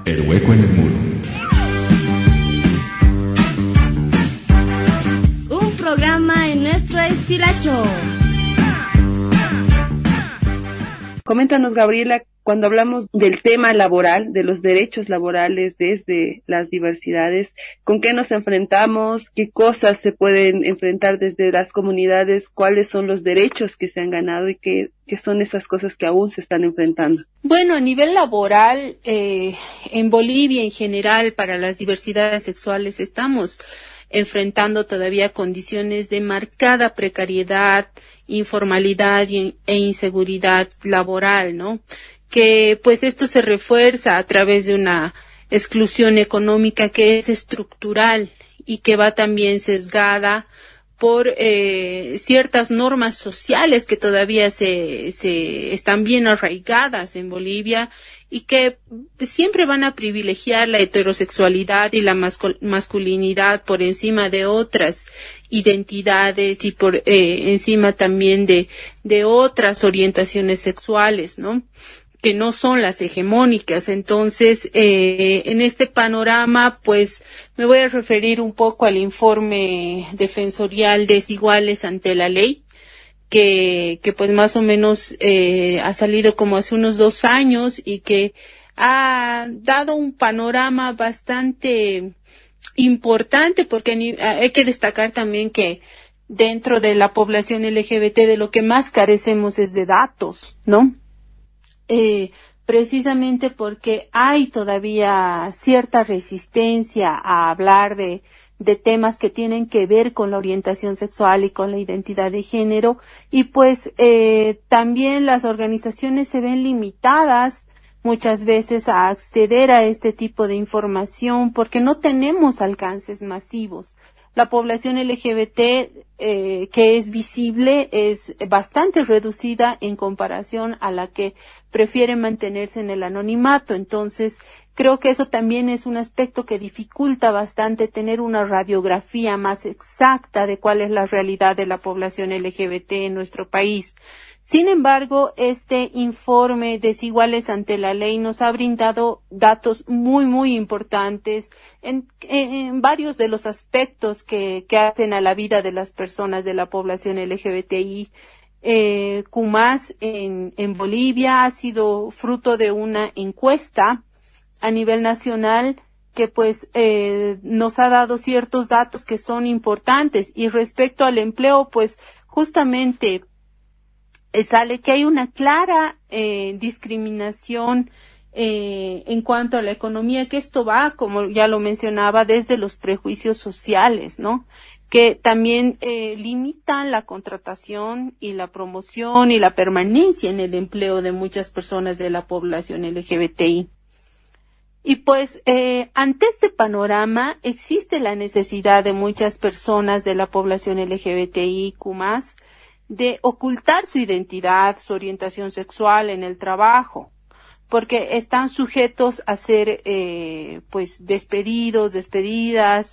El hueco en el muro. Un programa en nuestro estilacho. Coméntanos, Gabriela, cuando hablamos del tema laboral, de los derechos laborales desde las diversidades, ¿con qué nos enfrentamos? ¿Qué cosas se pueden enfrentar desde las comunidades? ¿Cuáles son los derechos que se han ganado y qué son esas cosas que aún se están enfrentando? Bueno, a nivel laboral, en Bolivia en general, para las diversidades sexuales, estamos enfrentando todavía condiciones de marcada precariedad, informalidad e inseguridad laboral, ¿no? Que pues esto se refuerza a través de una exclusión económica que es estructural y que va también sesgada por ciertas normas sociales que todavía se están bien arraigadas en Bolivia y que siempre van a privilegiar la heterosexualidad y la masculinidad por encima de otras identidades y por encima también de otras orientaciones sexuales, ¿no? Que no son las hegemónicas. Entonces, en este panorama, pues, me voy a referir un poco al informe defensorial Desiguales ante la Ley, que pues más o menos ha salido como hace unos 2 años y que ha dado un panorama bastante importante, porque hay que destacar también que dentro de la población LGBT de lo que más carecemos es de datos, ¿no? Precisamente porque hay todavía cierta resistencia a hablar de temas que tienen que ver con la orientación sexual y con la identidad de género, y pues también las organizaciones se ven limitadas muchas veces a acceder a este tipo de información porque no tenemos alcances masivos. La población LGBT que es visible es bastante reducida en comparación a la que prefiere mantenerse en el anonimato. Entonces, creo que eso también es un aspecto que dificulta bastante tener una radiografía más exacta de cuál es la realidad de la población LGBT en nuestro país. Sin embargo, este informe Desiguales ante la Ley nos ha brindado datos muy, muy importantes en varios de los aspectos que hacen a la vida de las personas de la población LGBTI. Cumás en Bolivia ha sido fruto de una encuesta a nivel nacional que pues nos ha dado ciertos datos que son importantes. Y respecto al empleo, pues justamente sale que hay una clara discriminación en cuanto a la economía, que esto va, como ya lo mencionaba, desde los prejuicios sociales, ¿no? Que también limitan la contratación y la promoción y la permanencia en el empleo de muchas personas de la población LGBTI. Y pues ante este panorama existe la necesidad de muchas personas de la población LGBTIQ+, de ocultar su identidad, su orientación sexual en el trabajo, porque están sujetos a ser pues despedidos, despedidas,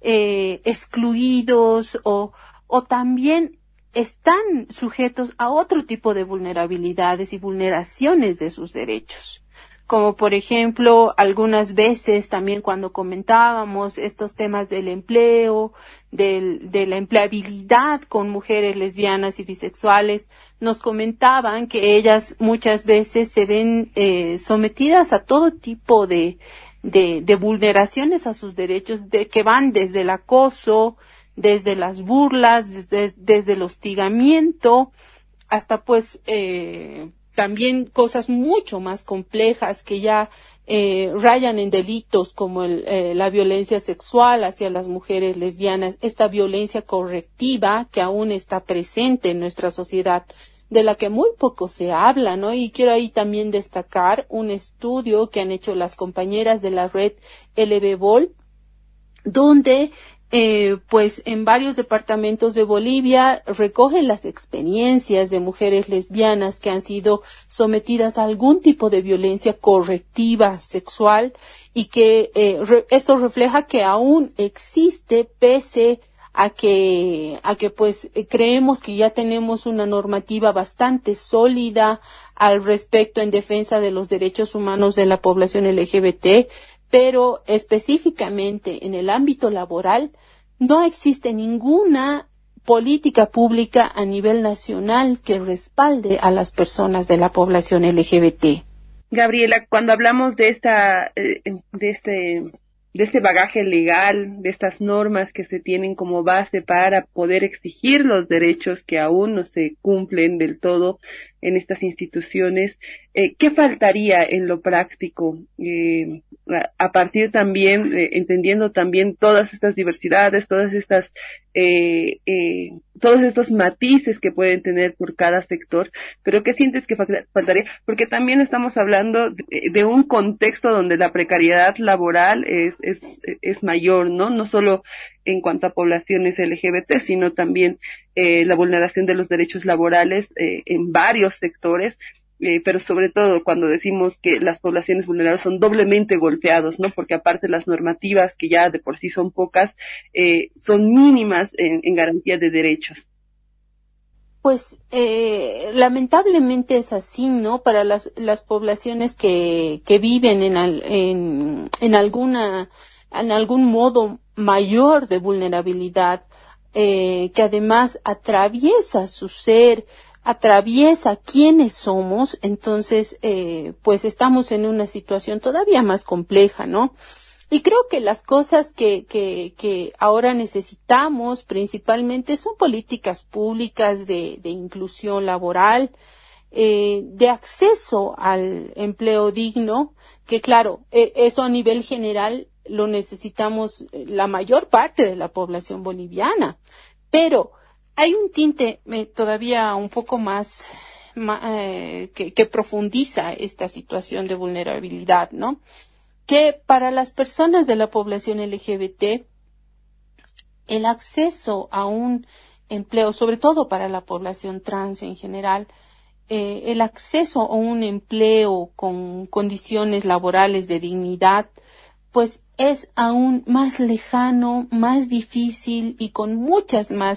excluidos o también están sujetos a otro tipo de vulnerabilidades y vulneraciones de sus derechos. Como por ejemplo, algunas veces también cuando comentábamos estos temas del empleo, de la empleabilidad con mujeres lesbianas y bisexuales, nos comentaban que ellas muchas veces se ven sometidas a todo tipo de vulneraciones a sus derechos, que van desde el acoso, desde las burlas, desde el hostigamiento, hasta pues también cosas mucho más complejas que ya rayan en delitos como la violencia sexual hacia las mujeres lesbianas, esta violencia correctiva que aún está presente en nuestra sociedad, de la que muy poco se habla, ¿no? Y quiero ahí también destacar un estudio que han hecho las compañeras de la red LBBOL, donde pues en varios departamentos de Bolivia recogen las experiencias de mujeres lesbianas que han sido sometidas a algún tipo de violencia correctiva sexual y que esto refleja que aún existe, pese a que pues creemos que ya tenemos una normativa bastante sólida al respecto en defensa de los derechos humanos de la población LGBT, pero específicamente en el ámbito laboral no existe ninguna política pública a nivel nacional que respalde a las personas de la población LGBT. Gabriela, cuando hablamos de este bagaje legal, de estas normas que se tienen como base para poder exigir los derechos que aún no se cumplen del todo en estas instituciones, ¿qué faltaría en lo práctico? A partir también, entendiendo también todas estas diversidades, todos estos matices que pueden tener por cada sector, pero ¿qué sientes que faltaría? Porque también estamos hablando de un contexto donde la precariedad laboral es mayor, ¿no? No solo en cuanto a poblaciones LGBT, sino también la vulneración de los derechos laborales en varios sectores, pero sobre todo cuando decimos que las poblaciones vulnerables son doblemente golpeados, ¿no? Porque aparte las normativas, que ya de por sí son pocas, son mínimas en garantía de derechos. Pues lamentablemente es así, ¿no? Para las poblaciones que viven en algún modo mayor de vulnerabilidad, que además atraviesa su ser, atraviesa quiénes somos, entonces pues estamos en una situación todavía más compleja, ¿no? Y creo que las cosas que ahora necesitamos principalmente son políticas públicas de inclusión laboral, de acceso al empleo digno, que claro, eso a nivel general lo necesitamos la mayor parte de la población boliviana, pero hay un tinte todavía un poco más que profundiza esta situación de vulnerabilidad, ¿no? Que para las personas de la población LGBT, el acceso a un empleo, sobre todo para la población trans en general, el acceso a un empleo con condiciones laborales de dignidad, pues es aún más lejano, más difícil y con muchas más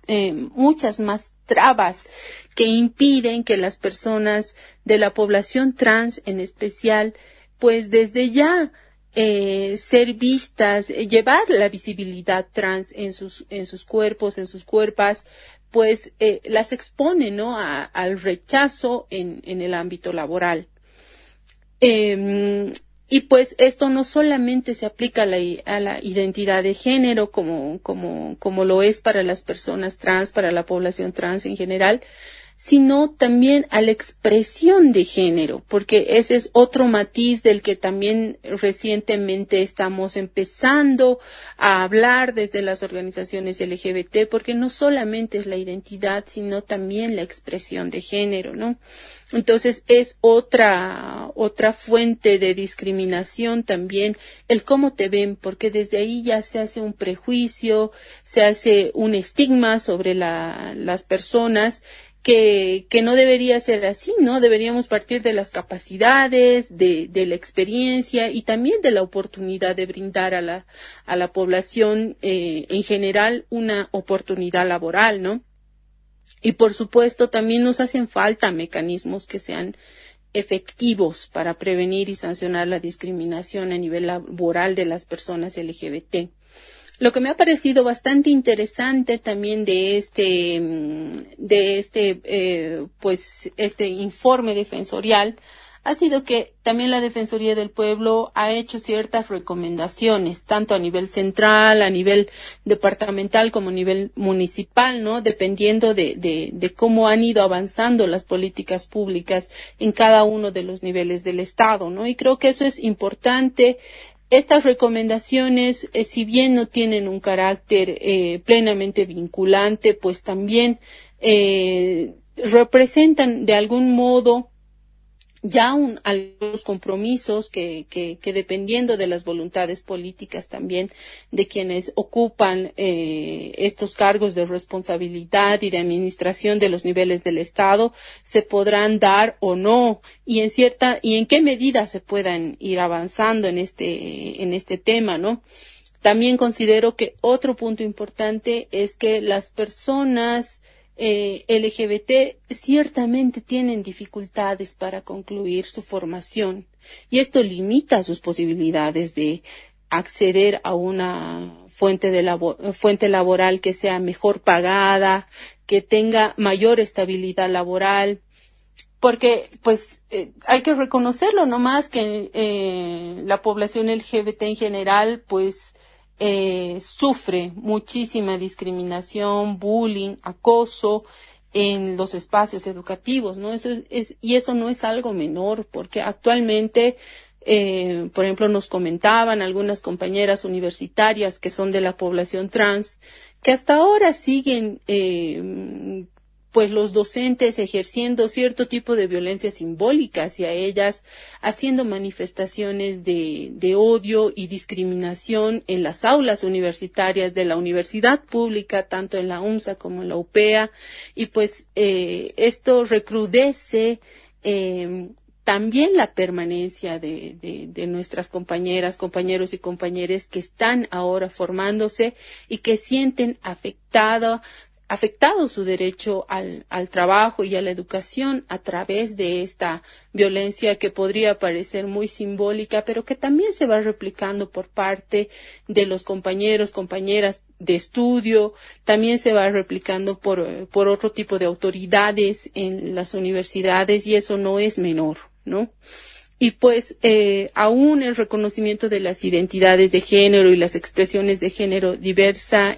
trabas que impiden que las personas de la población trans en especial, pues desde ya ser vistas, llevar la visibilidad trans en sus cuerpos, en sus cuerpas, pues las expone, ¿no? Al rechazo en el ámbito laboral. Y pues esto no solamente se aplica a la identidad de género como lo es para las personas trans, para la población trans en general, sino también a la expresión de género, porque ese es otro matiz del que también recientemente estamos empezando a hablar desde las organizaciones LGBT, porque no solamente es la identidad, sino también la expresión de género, ¿no? Entonces es otra fuente de discriminación también el cómo te ven, porque desde ahí ya se hace un prejuicio, se hace un estigma sobre las personas que no debería ser así, ¿no? Deberíamos partir de las capacidades, de la experiencia y también de la oportunidad de brindar a la población en general una oportunidad laboral, ¿no? Y por supuesto también nos hacen falta mecanismos que sean efectivos para prevenir y sancionar la discriminación a nivel laboral de las personas LGBT. Lo que me ha parecido bastante interesante también de este informe defensorial ha sido que también la Defensoría del Pueblo ha hecho ciertas recomendaciones, tanto a nivel central, a nivel departamental como a nivel municipal, ¿no? Dependiendo de cómo han ido avanzando las políticas públicas en cada uno de los niveles del Estado, ¿no? Y creo que eso es importante. Estas recomendaciones, si bien no tienen un carácter plenamente vinculante, pues también representan de algún modo ya algunos compromisos que dependiendo de las voluntades políticas también de quienes ocupan estos cargos de responsabilidad y de administración de los niveles del Estado se podrán dar o no y en qué medida se puedan ir avanzando en este tema, ¿no? También considero que otro punto importante es que las personas LGBT ciertamente tienen dificultades para concluir su formación y esto limita sus posibilidades de acceder a una fuente laboral que sea mejor pagada, que tenga mayor estabilidad laboral, porque pues hay que reconocerlo nomás que la población LGBT en general pues sufre muchísima discriminación, bullying, acoso en los espacios educativos, ¿no? Y eso no es algo menor, porque actualmente, por ejemplo, nos comentaban algunas compañeras universitarias que son de la población trans, que hasta ahora siguen pues los docentes ejerciendo cierto tipo de violencia simbólica hacia ellas, haciendo manifestaciones de odio y discriminación en las aulas universitarias de la universidad pública, tanto en la UMSA como en la UPEA, y pues esto recrudece también la permanencia de nuestras compañeras, compañeros y compañeras que están ahora formándose y que sienten afectado su derecho al trabajo y a la educación a través de esta violencia que podría parecer muy simbólica, pero que también se va replicando por parte de los compañeros, compañeras de estudio, también se va replicando por otro tipo de autoridades en las universidades, y eso no es menor, ¿no? Y pues aún el reconocimiento de las identidades de género y las expresiones de género diversa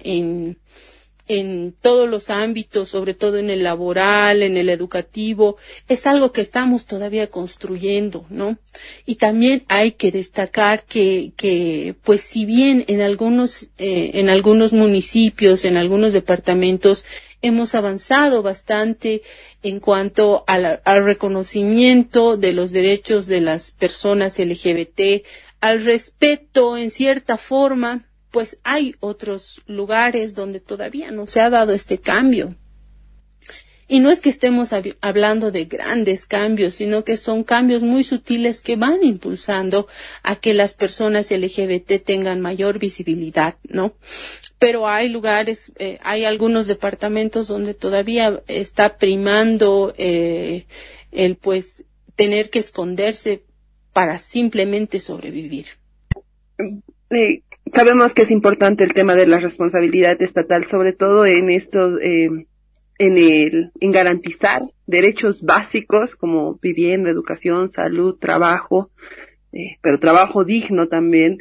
en todos los ámbitos, sobre todo en el laboral, en el educativo, es algo que estamos todavía construyendo, ¿no? Y también hay que destacar que pues si bien en algunos municipios, en algunos departamentos, hemos avanzado bastante en cuanto al reconocimiento de los derechos de las personas LGBT, al respeto en cierta forma, pues hay otros lugares donde todavía no se ha dado este cambio. Y no es que estemos hablando de grandes cambios, sino que son cambios muy sutiles que van impulsando a que las personas LGBT tengan mayor visibilidad, ¿no? Pero hay lugares, hay algunos departamentos donde todavía está primando el pues tener que esconderse para simplemente sobrevivir. Sabemos que es importante el tema de la responsabilidad estatal, sobre todo en estos, en garantizar derechos básicos como vivienda, educación, salud, trabajo, pero trabajo digno también.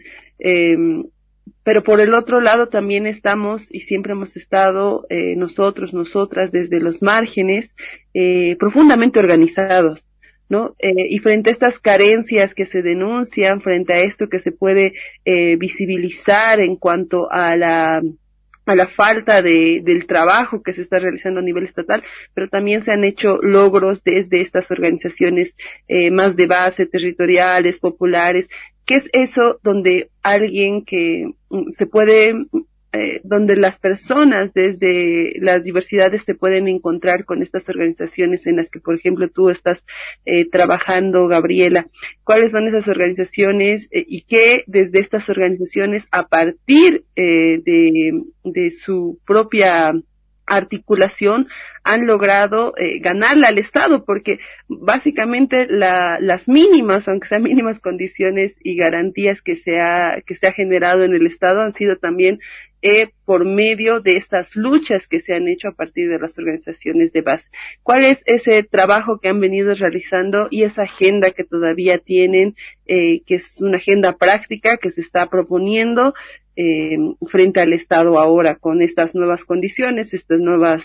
Pero por el otro lado también estamos y siempre hemos estado nosotros, nosotras desde los márgenes profundamente organizados, ¿no? Y frente a estas carencias que se denuncian, frente a esto que se puede visibilizar en cuanto a la falta del trabajo que se está realizando a nivel estatal, pero también se han hecho logros desde estas organizaciones más de base, territoriales, populares. ¿Qué es eso donde alguien que se puede, donde las personas desde las diversidades se pueden encontrar con estas organizaciones en las que, por ejemplo, tú estás trabajando, Gabriela? ¿Cuáles son esas organizaciones y qué desde estas organizaciones, a partir de su propia articulación, han logrado ganarle al Estado? Porque básicamente las mínimas, aunque sean mínimas condiciones y garantías que se ha generado en el Estado, han sido también por medio de estas luchas que se han hecho a partir de las organizaciones de base. ¿Cuál es ese trabajo que han venido realizando y esa agenda que todavía tienen, que es una agenda práctica que se está proponiendo frente al Estado ahora con estas nuevas condiciones, esta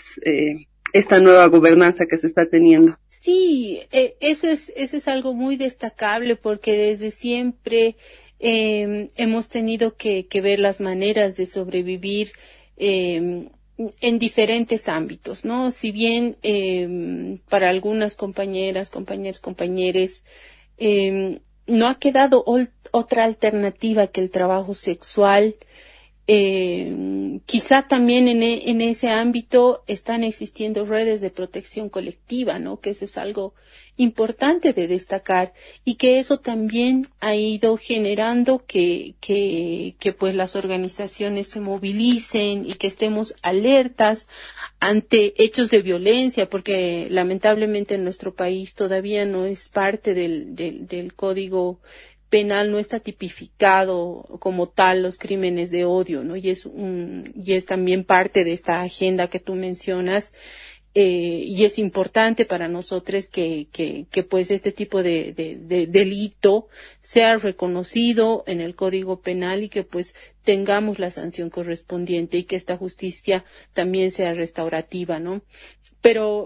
nueva gobernanza que se está teniendo? Sí, eso es algo muy destacable, porque desde siempre hemos tenido que ver las maneras de sobrevivir en diferentes ámbitos, ¿no? Si bien para algunas compañeras, compañeros, no ha quedado otra alternativa que el trabajo sexual, Quizá también en ese ámbito están existiendo redes de protección colectiva, ¿no? Que eso es algo importante de destacar y que eso también ha ido generando que pues las organizaciones se movilicen y que estemos alertas ante hechos de violencia, porque lamentablemente en nuestro país todavía no es parte del código penal, no está tipificado como tal los crímenes de odio, ¿no? Y es también parte de esta agenda que tú mencionas, y es importante para nosotros que pues este tipo de delito sea reconocido en el Código Penal y que pues tengamos la sanción correspondiente y que esta justicia también sea restaurativa, ¿no? Pero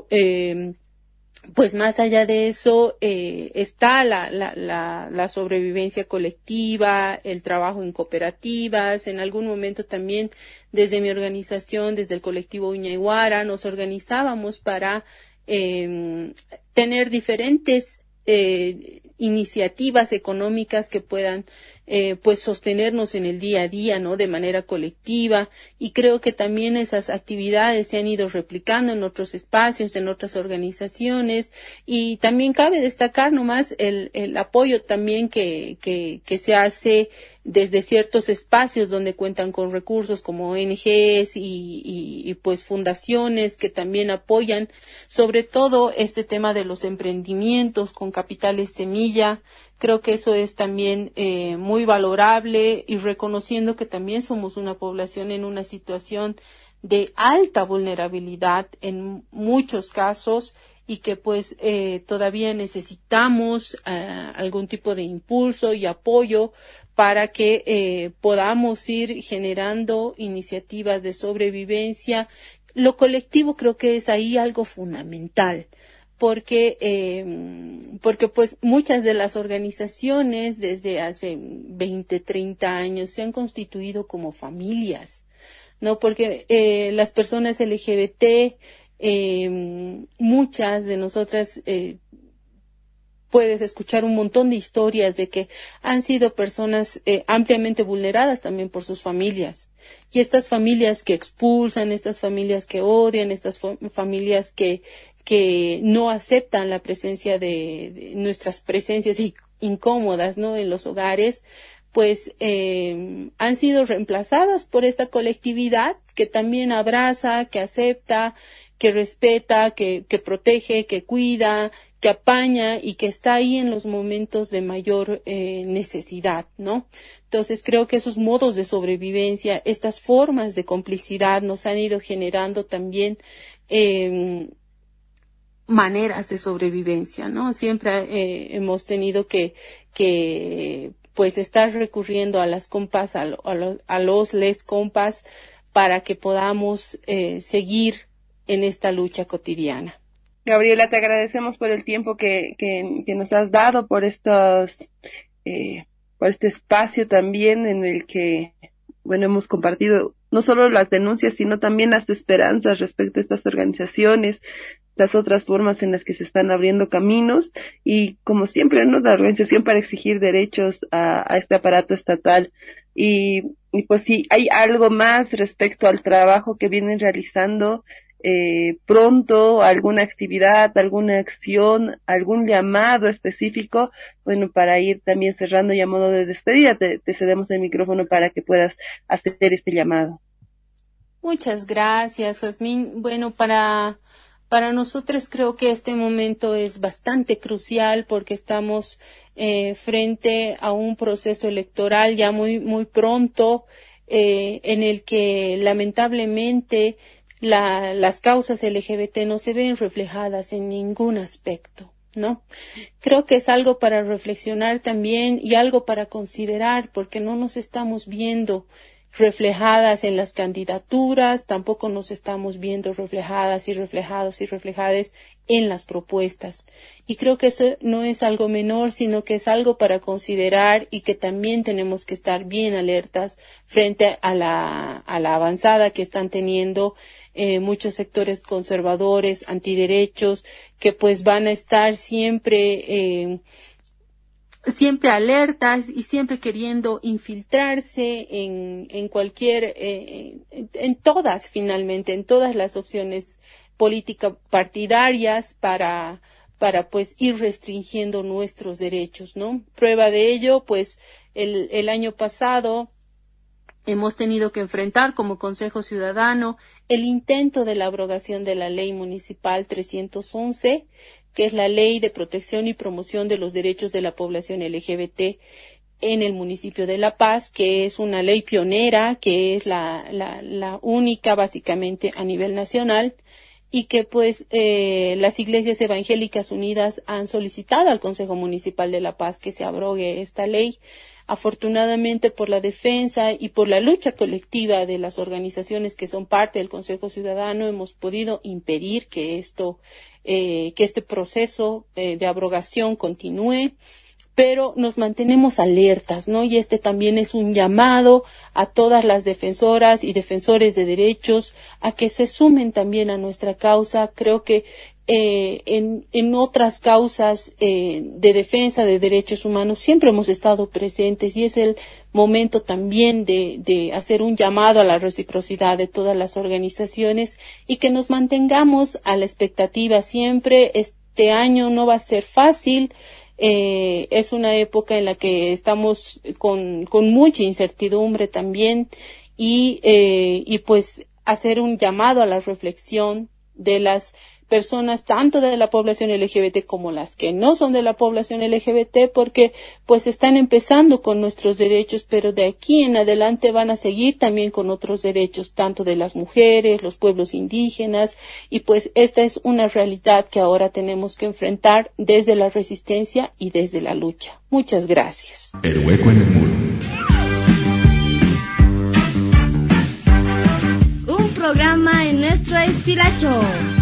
pues más allá de eso está la sobrevivencia colectiva, el trabajo en cooperativas. En algún momento también desde mi organización, desde el colectivo Uñaiguara, nos organizábamos para tener diferentes iniciativas económicas que puedan pues sostenernos en el día a día, ¿no? De manera colectiva, y creo que también esas actividades se han ido replicando en otros espacios, en otras organizaciones, y también cabe destacar nomás el apoyo también que se hace desde ciertos espacios donde cuentan con recursos como ONGs y pues fundaciones que también apoyan sobre todo este tema de los emprendimientos con capitales semilla. Creo que eso es también muy valorable, y reconociendo que también somos una población en una situación de alta vulnerabilidad en muchos casos y que pues todavía necesitamos algún tipo de impulso y apoyo para que podamos ir generando iniciativas de sobrevivencia. Lo colectivo creo que es ahí algo fundamental, porque pues muchas de las organizaciones desde hace 20, 30 años se han constituido como familias, ¿no? Porque las personas LGBT, muchas de nosotras puedes escuchar un montón de historias de que han sido personas ampliamente vulneradas también por sus familias. Y estas familias que expulsan, estas familias que odian, estas familias que no aceptan la presencia de nuestras presencias incómodas, ¿no? En los hogares, pues han sido reemplazadas por esta colectividad que también abraza, que acepta, que respeta, que protege, que cuida, que apaña y que está ahí en los momentos de mayor necesidad, ¿no? Entonces creo que esos modos de sobrevivencia, estas formas de complicidad nos han ido generando también maneras de sobrevivencia, ¿no? Siempre hemos tenido que pues estar recurriendo a las compas, a los les compas para que podamos seguir en esta lucha cotidiana. Gabriela, te agradecemos por el tiempo que nos has dado, por por este espacio también en el que, bueno, hemos compartido no solo las denuncias, sino también las esperanzas respecto a estas organizaciones, las otras formas en las que se están abriendo caminos y, como siempre, ¿no?, la organización para exigir derechos a este aparato estatal. Y pues si hay algo más respecto al trabajo que vienen realizando, pronto, alguna actividad, alguna acción, algún llamado específico, bueno, para ir también cerrando y a modo de despedida, te cedemos el micrófono para que puedas hacer este llamado. Muchas gracias, Jazmín. Bueno, para nosotros creo que este momento es bastante crucial porque estamos frente a un proceso electoral ya muy pronto, en el que lamentablemente las causas LGBT no se ven reflejadas en ningún aspecto, ¿no? Creo que es algo para reflexionar también y algo para considerar, porque no nos estamos viendo reflejadas en las candidaturas, tampoco nos estamos viendo reflejadas y reflejados y reflejadas en las propuestas. Y creo que eso no es algo menor, sino que es algo para considerar y que también tenemos que estar bien alertas frente a la avanzada que están teniendo muchos sectores conservadores, antiderechos, que pues van a estar siempre siempre alertas y siempre queriendo infiltrarse en cualquier, en todas finalmente, en todas las opciones políticas partidarias para pues ir restringiendo nuestros derechos, ¿no? Prueba de ello, pues el año pasado hemos tenido que enfrentar como Consejo Ciudadano el intento de la abrogación de la Ley Municipal 311, que es la Ley de Protección y Promoción de los Derechos de la Población LGBT en el municipio de La Paz, que es una ley pionera, que es la única básicamente a nivel nacional, y que pues las Iglesias Evangélicas Unidas han solicitado al Consejo Municipal de La Paz que se abrogue esta ley. Afortunadamente, por la defensa y por la lucha colectiva de las organizaciones que son parte del Consejo Ciudadano, hemos podido impedir que este proceso de abrogación continúe, pero nos mantenemos alertas, ¿no? Y este también es un llamado a todas las defensoras y defensores de derechos a que se sumen también a nuestra causa. Creo que en otras causas de defensa de derechos humanos siempre hemos estado presentes, y es el momento también de hacer un llamado a la reciprocidad de todas las organizaciones y que nos mantengamos a la expectativa siempre. Este año no va a ser fácil. Es una época en la que estamos con mucha incertidumbre también, y pues hacer un llamado a la reflexión de las personas, tanto de la población LGBT como las que no son de la población LGBT, porque pues están empezando con nuestros derechos, pero de aquí en adelante van a seguir también con otros derechos, tanto de las mujeres, los pueblos indígenas, y pues esta es una realidad que ahora tenemos que enfrentar desde la resistencia y desde la lucha. Muchas gracias. El hueco en el muro. Un programa en nuestro estilacho.